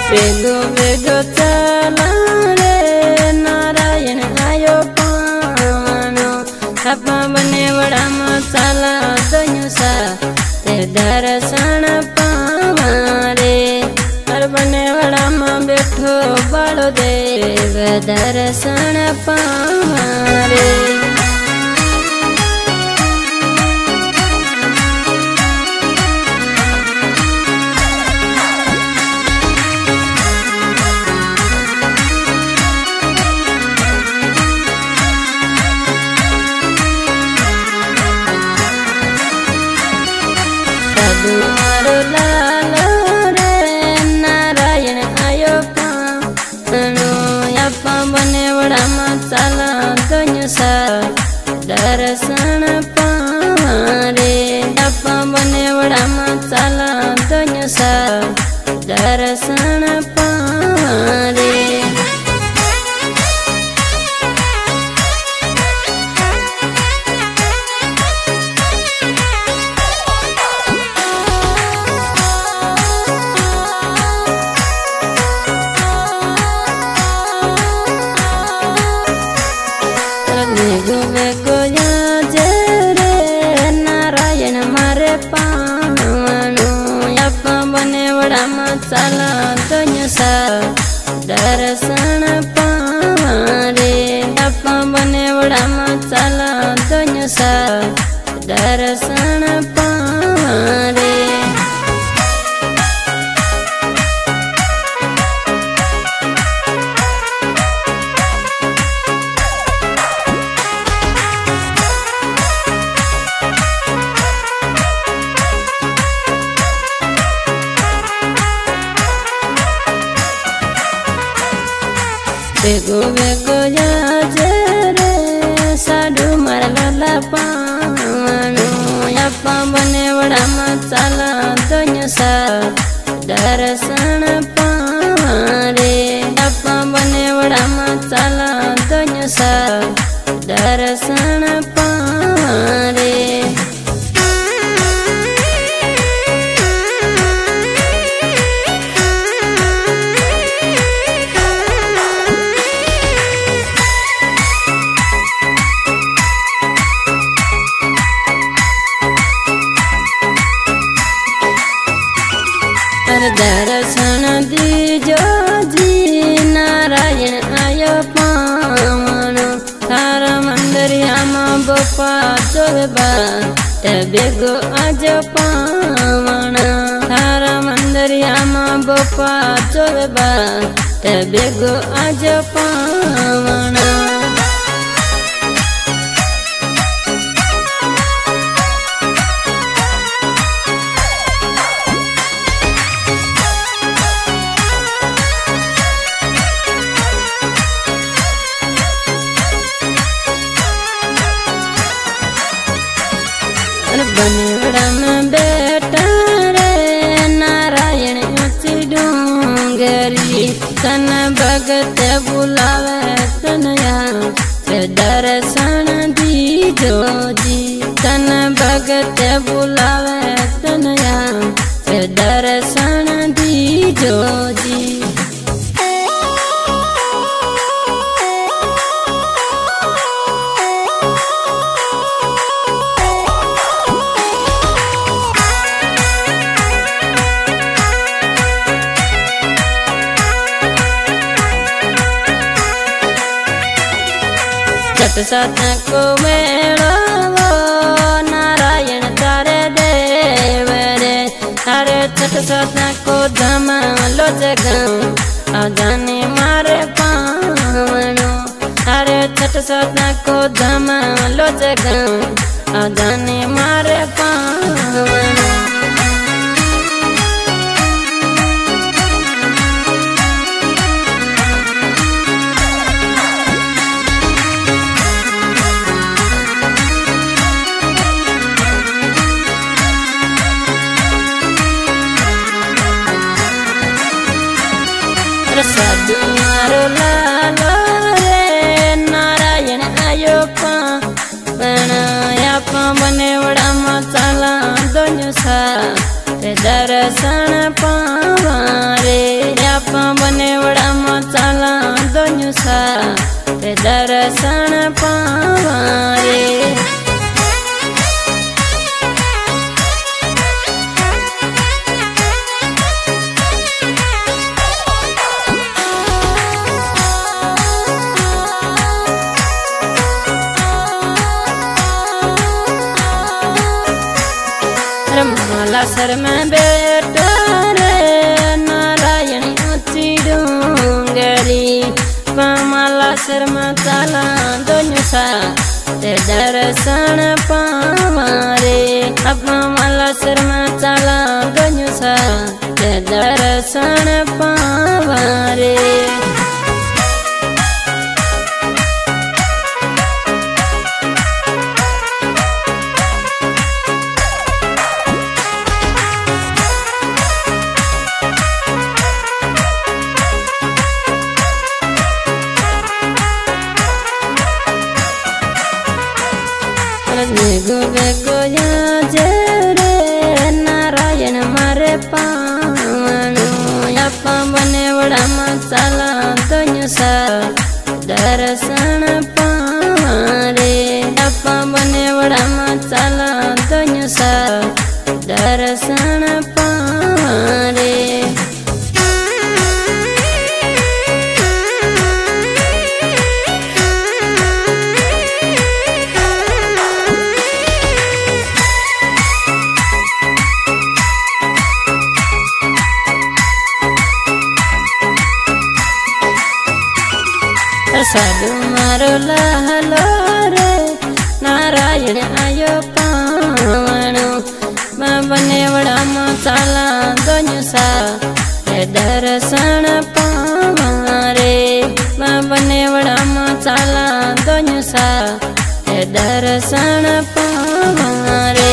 वेगो वेगो चला रे नारायण आयो पावनो आपा बने वड़ा में चला दयो सा ते दर्शन पावा रे हर बने वड़ा में बैठो बालो देव दर्शन पावा रे मारो लाल रे नारायण आयो पावनो आपा बने वड़ा में चला दयो सा दर्शन पावा रे आपा बने वड़ा में चला दयो सा दर्शन पावा रे वेगो वेगो याजे रे नारायण मारे पावनो आपा बने वड़ा में चला दयो सा दर्शन पावा रे आपा बने वड़ा में चला दयो सा दर्शन पावा रे वेगो वेगो याजे रे साधु मारा लाला पावनो आपा बने वड़ा में चला दयो सा दर्शन पावा रे आपा बने वड़ा में चला दयो सा दर्शन पावा रे दर्शन दीजो जी नारायण आयो पावनो थारा मंदिरिया में बप्पा चोबा बेगो आजो पावना थारा मंदिरिया में बप्पा चोबा बेगो आजो पावना बने वड़ा में बेटा रे नारायण ऊंची डूंगरी तन भगत बुलावे तनया दर्शन दीजो जी तन भगत बुलावे तनया दर्शन दीजो जी सत को मेलो नारायण तारे देव रे तारे सत को धमालो जगाऊं आजाने मारे पावनो तारे सत को धमालो जगाऊं आजाने मारे पावनो साधु मारो लालो रे नारायण आयो पावनो आपा बने वड़ा में चला दयो सा दर्शन पावा रे आपा मला शर्मा बेटा रे नारायण ऊंची डोंगरी मला शर्मा चाला दोन्युसा ते दर्शन पावा रे मला शर्मा चाला दोन्युसा ते दर्शन पावा रे वेगो वेगो या रे नारायण मारे पावनो आपा बनेवड़ा में चाला दोन्युसा दर्शन पावा रे आपा बनेवड़ा में चाला दोन्युसा दर्शन पावा रे साधु मारो लहलो रे नारायण आयो पावनो बनेवड़ा में चाला दोन्युसा ते दर्शन पावा रे बनेवड़ा में चाला दोन्युसा ते दर्शन पावा रे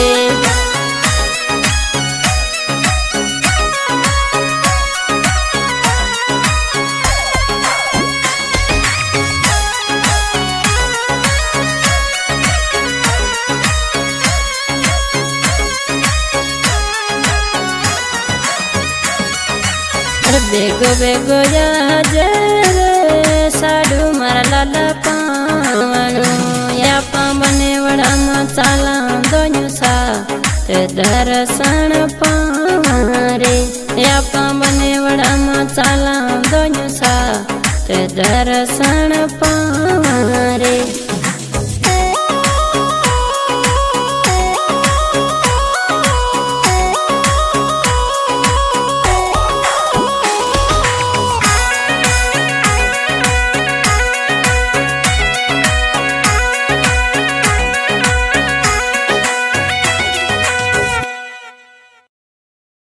बेगो बेगो या रे साधु मारा लाला पावनो आपा बनेवड़ा में चाला दोन्युसा ते दर्शन पावा रे आपा बनेवड़ा में चाला दोन्युसा ते दर्शन पावा रे।